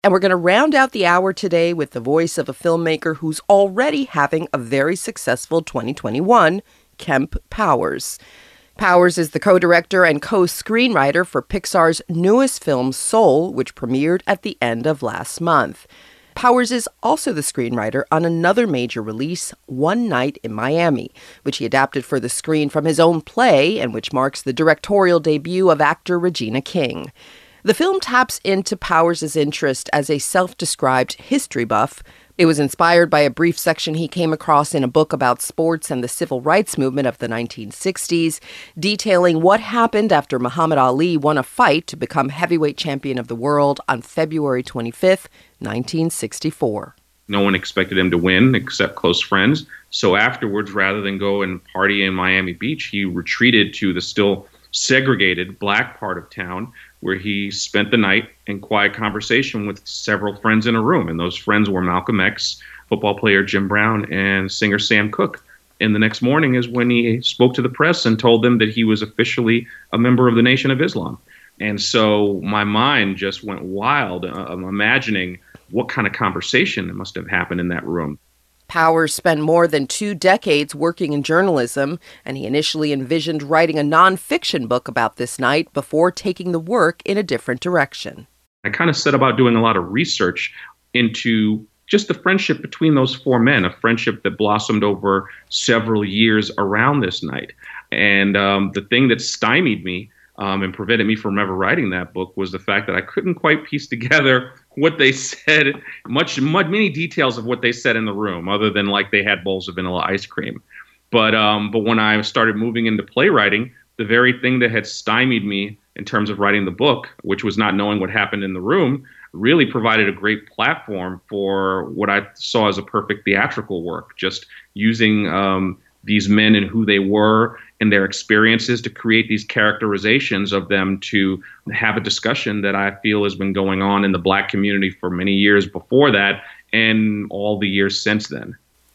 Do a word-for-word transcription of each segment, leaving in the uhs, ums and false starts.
And we're going to round out the hour today with the voice of a filmmaker who's already having a very successful twenty twenty-one, Kemp Powers. Powers is the co-director and co-screenwriter for Pixar's newest film, Soul, which premiered at the end of last month. Powers is also the screenwriter on another major release, One Night in Miami, which he adapted for the screen from his own play and which marks the directorial debut of actor Regina King. The film taps into Powers' interest as a self-described history buff. It was inspired by a brief section he came across in a book about sports and the civil rights movement of the nineteen sixties, detailing what happened after Muhammad Ali won a fight to become heavyweight champion of the world on February twenty-fifth, nineteen sixty-four. No one expected him to win except close friends. So afterwards, rather than go and party in Miami Beach, he retreated to the still segregated black part of town, where he spent the night in quiet conversation with several friends in a room. And those friends were Malcolm X, football player Jim Brown, and singer Sam Cooke. And the next morning is when he spoke to the press and told them that he was officially a member of the Nation of Islam. And so my mind just went wild, uh, imagining what kind of conversation must have happened in that room. Powers spent more than two decades working in journalism, and he initially envisioned writing a nonfiction book about this night before taking the work in a different direction. I kind of set about doing a lot of research into just the friendship between those four men, a friendship that blossomed over several years around this night. And um, the thing that stymied me um, and prevented me from ever writing that book was the fact that I couldn't quite piece together what they said, much, much, many details of what they said in the room, other than like they had bowls of vanilla ice cream. But um, but when I started moving into playwriting, the very thing that had stymied me in terms of writing the book, which was not knowing what happened in the room, really provided a great platform for what I saw as a perfect theatrical work, just using um, these men and who they were and their experiences to create these characterizations of them, to have a discussion that I feel has been going on in the Black community for many years before that and all the years since then.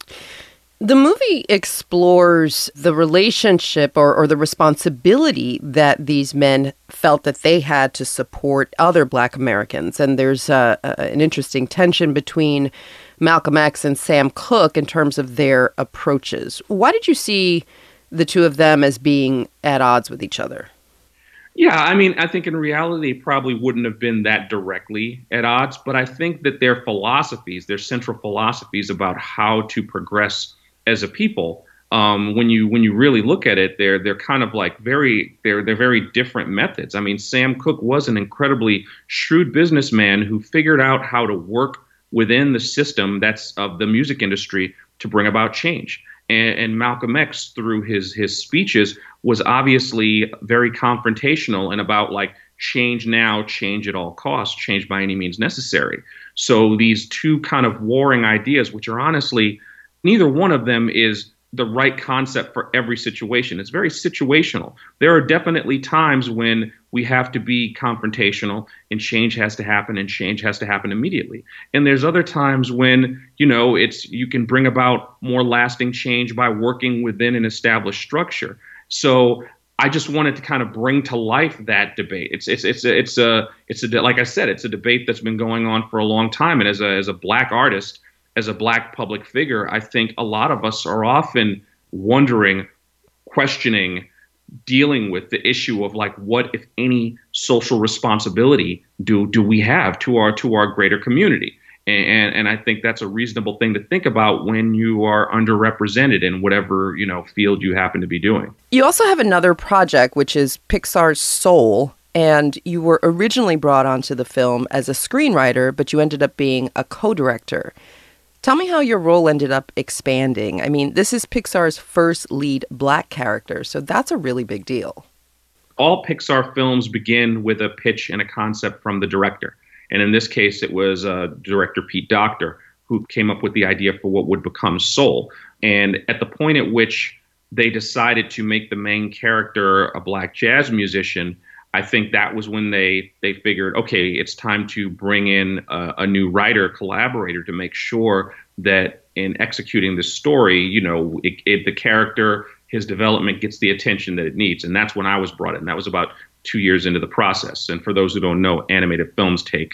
The movie explores the relationship or, or the responsibility that these men felt that they had to support other Black Americans. And there's a, a, an interesting tension between Malcolm X and Sam Cooke in terms of their approaches. Why did you see the two of them as being at odds with each other? Yeah, I mean, I think in reality, it probably wouldn't have been that directly at odds, but I think that their philosophies, their central philosophies about how to progress as a people, um, when you when you really look at it, they're they're kind of like very they're they're very different methods. I mean, Sam Cooke was an incredibly shrewd businessman who figured out how to work within the system that's of the music industry to bring about change. And, and Malcolm X, through his his speeches, was obviously very confrontational and about like change now, change at all costs, change by any means necessary. So these two kind of warring ideas, which are honestly, neither one of them is the right concept for every situation. It's very situational. There are definitely times when we have to be confrontational and change has to happen and change has to happen immediately. And there's other times when, you know, it's you can bring about more lasting change by working within an established structure. So I just wanted to kind of bring to life that debate. It's it's it's a, it's a it's a like I said, it's a debate that's been going on for a long time. And as a as a Black artist, as a Black public figure, I think a lot of us are often wondering, questioning, dealing with the issue of like, what, if any, social responsibility do do we have to our to our greater community? And and I think that's a reasonable thing to think about when you are underrepresented in whatever, you know, field you happen to be doing. You also have another project, which is Pixar's Soul. And you were originally brought onto the film as a screenwriter, but you ended up being a co-director. Tell me how your role ended up expanding. I mean, this is Pixar's first lead Black character, so that's a really big deal. All Pixar films begin with a pitch and a concept from the director. And in this case, it was uh, director Pete Docter who came up with the idea for what would become Soul. And at the point at which they decided to make the main character a Black jazz musician, I think that was when they they figured, okay, it's time to bring in a, a new writer collaborator to make sure that in executing this story, you know, it, it, the character, his development gets the attention that it needs. And that's when I was brought in. That was about two years into the process. And for those who don't know, animated films take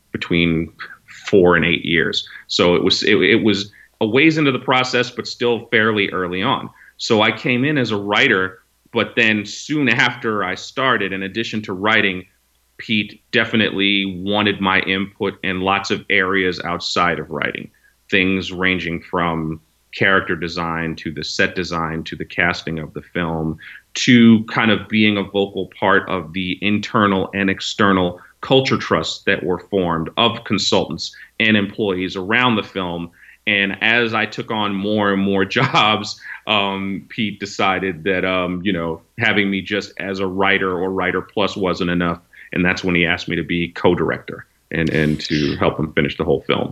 between four and eight years. So it was it, it was a ways into the process, but still fairly early on. So I came in as a writer, but then soon after I started, in addition to writing, Pete definitely wanted my input in lots of areas outside of writing, things ranging from character design to the set design to the casting of the film to kind of being a vocal part of the internal and external culture trusts that were formed of consultants and employees around the film. And as I took on more and more jobs, um, Pete decided that, um, you know, having me just as a writer or writer plus wasn't enough. And that's when he asked me to be co-director and, and to help him finish the whole film.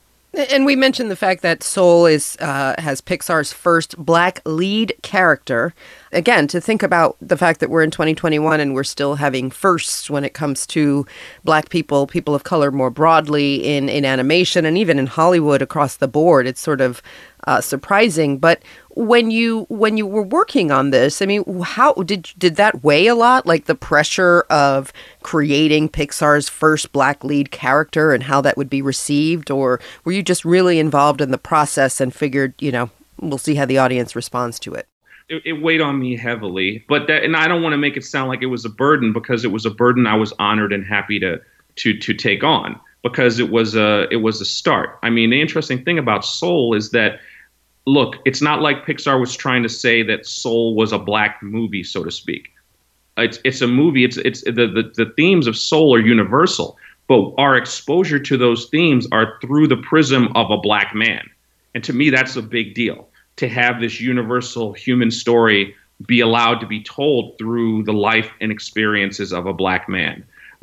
And we mentioned the fact that Soul is uh, has Pixar's first Black lead character. Again, to think about the fact that we're in twenty twenty-one and we're still having firsts when it comes to Black people, people of color more broadly in, in animation and even in Hollywood across the board, it's sort of uh, surprising. But when you when you were working on this, I mean, how did did that weigh a lot? Like the pressure of creating Pixar's first Black lead character and how that would be received, or were you just really involved in the process and figured, you know, we'll see how the audience responds to it? It, it weighed on me heavily, but that, and I don't want to make it sound like it was a burden, because it was a burden I was honored and happy to to to take on, because it was a it was a start. I mean, the interesting thing about Soul is that, look, it's not like Pixar was trying to say that Soul was a Black movie, so to speak. It's it's a movie. It's it's the the, the themes of Soul are universal, but our exposure to those themes are through the prism of a Black man, and to me, that's a big deal. To have this universal human story be allowed to be told through the life and experiences of a Black man.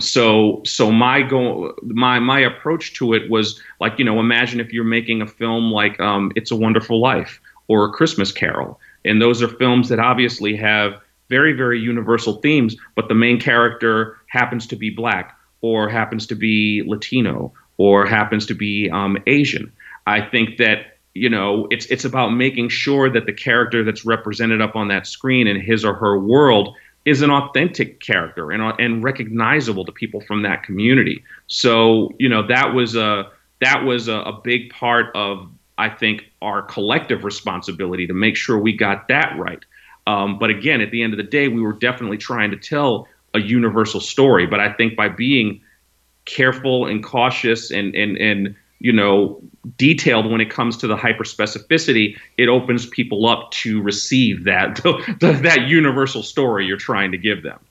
So, so my go, my my approach to it was like, you know, imagine if you're making a film like um, It's a Wonderful Life or A Christmas Carol, and those are films that obviously have very, very universal themes, but the main character happens to be Black, or happens to be Latino, or happens to be um, Asian. I think that, you know, it's it's about making sure that the character that's represented up on that screen in his or her world is an authentic character and and recognizable to people from that community. So, you know, that was a that was a, a big part of, I think, our collective responsibility to make sure we got that right. Um, but again, at the end of the day, we were definitely trying to tell a universal story. But I think by being careful and cautious and and and you know, detailed when it comes to the hyperspecificity, it opens people up to receive that that universal story you're trying to give them.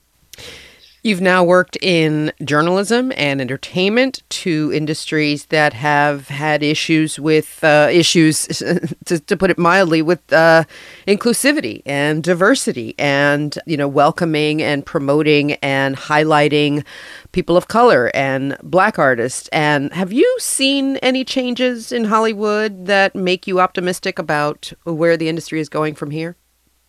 You've now worked in journalism and entertainment, two industries that have had issues with uh, issues, to, to put it mildly, with uh, inclusivity and diversity, and you know, welcoming and promoting and highlighting people of color and Black artists. And have you seen any changes in Hollywood that make you optimistic about where the industry is going from here?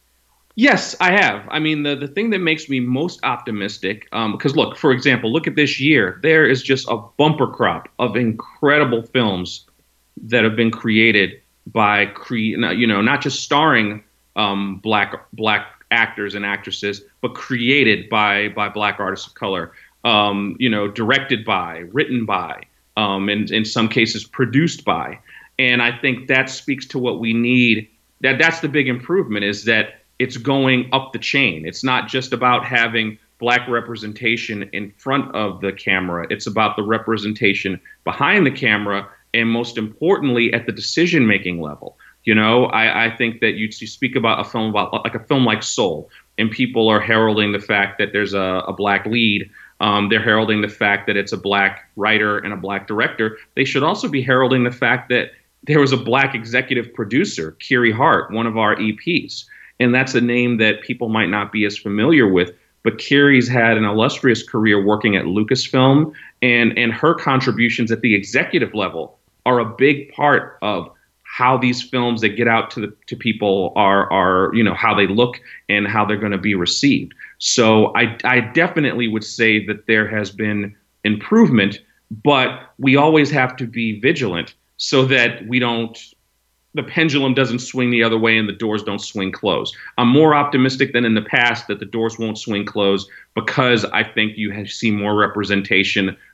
Yes, I have. I mean, the, the thing that makes me most optimistic, um, because look, for example, look at this year. There is just a bumper crop of incredible films that have been created by, cre- you know, not just starring um, black black actors and actresses, but created by by Black artists of color. Um, you know, directed by, written by, um, and in some cases produced by. And I think that speaks to what we need. That that's the big improvement, is that it's going up the chain. It's not just about having Black representation in front of the camera. It's about the representation behind the camera, and most importantly, at the decision-making level. You know, I, I think that you, you speak about a film about like a film like Soul, and people are heralding the fact that there's a, a Black lead. Um, they're heralding the fact that it's a Black writer and a Black director. They should also be heralding the fact that there was a Black executive producer, Kiri Hart, one of our E Ps. And that's a name that people might not be as familiar with. But Kiri's had an illustrious career working at Lucasfilm, and, and her contributions at the executive level are a big part of how these films that get out to the to people are, are you know, how they look and how they're going to be received. So I, I definitely would say that there has been improvement, but we always have to be vigilant so that we don't, the pendulum doesn't swing the other way and the doors don't swing closed. I'm more optimistic than in the past that the doors won't swing closed, because I think you have, see more representation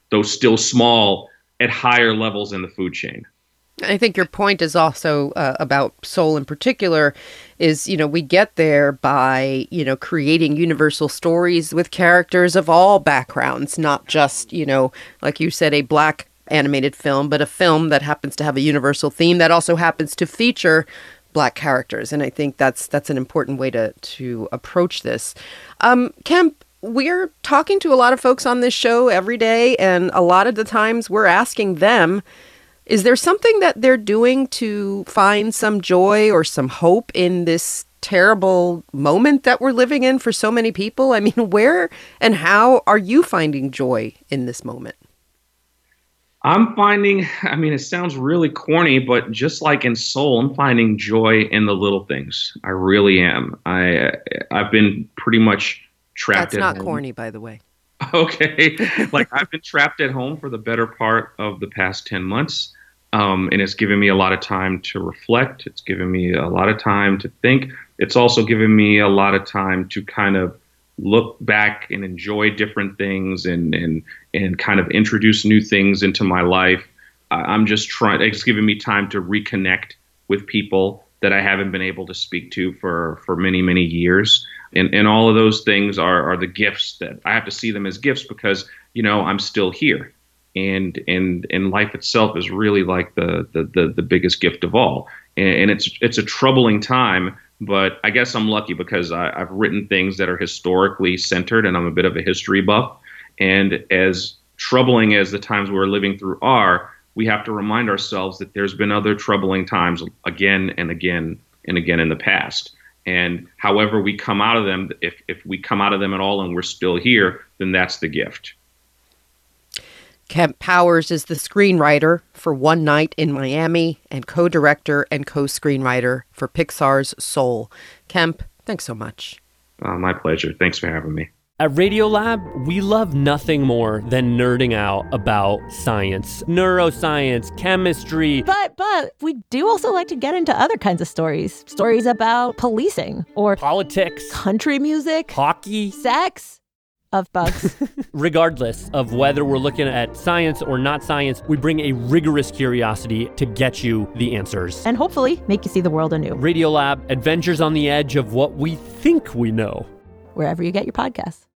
though still small, at higher levels in the food chain. I think your point is also uh, about Soul in particular is, you know, we get there by, you know, creating universal stories with characters of all backgrounds, not just, you know, like you said, a Black animated film, but a film that happens to have a universal theme that also happens to feature Black characters. And I think that's that's an important way to, to approach this. Um, Kemp, we're talking to a lot of folks on this show every day, and a lot of the times we're asking them, is there something that they're doing to find some joy or some hope in this terrible moment that we're living in for so many people? I mean, where and how are you finding joy in this moment? I'm finding, I mean, it sounds really corny, but just like in Soul, I'm finding joy in the little things. I really am. I, I've been pretty much trapped at home. That's not corny, by the way. Okay. Like, I've been trapped at home for the better part of the past ten months. Um, and it's given me a lot of time to reflect. It's given me a lot of time to think. It's also given me a lot of time to kind of look back and enjoy different things and and and kind of introduce new things into my life. Uh, I'm just trying. It's given me time to reconnect with people that I haven't been able to speak to for for many many years. And and all of those things are are the gifts that I have to see them as gifts because, you know, I'm still here. And and and life itself is really like the the the, the biggest gift of all. And, and it's it's a troubling time, but I guess I'm lucky because I, I've written things that are historically centered, and I'm a bit of a history buff. And as troubling as the times we're living through are, we have to remind ourselves that there's been other troubling times again and again and again in the past. And however we come out of them, if if we come out of them at all and we're still here, then that's the gift. Kemp Powers is the screenwriter for One Night in Miami and co-director and co-screenwriter for Pixar's Soul. Kemp, thanks so much. Uh, my pleasure. Thanks for having me. At Radiolab, we love nothing more than nerding out about science, neuroscience, chemistry. But but we do also like to get into other kinds of stories. Stories about policing or politics, country music, hockey, sex. Of bugs. Regardless of whether we're looking at science or not science, we bring a rigorous curiosity to get you the answers. And hopefully make you see the world anew. Radiolab, adventures on the edge of what we think we know. Wherever you get your podcasts.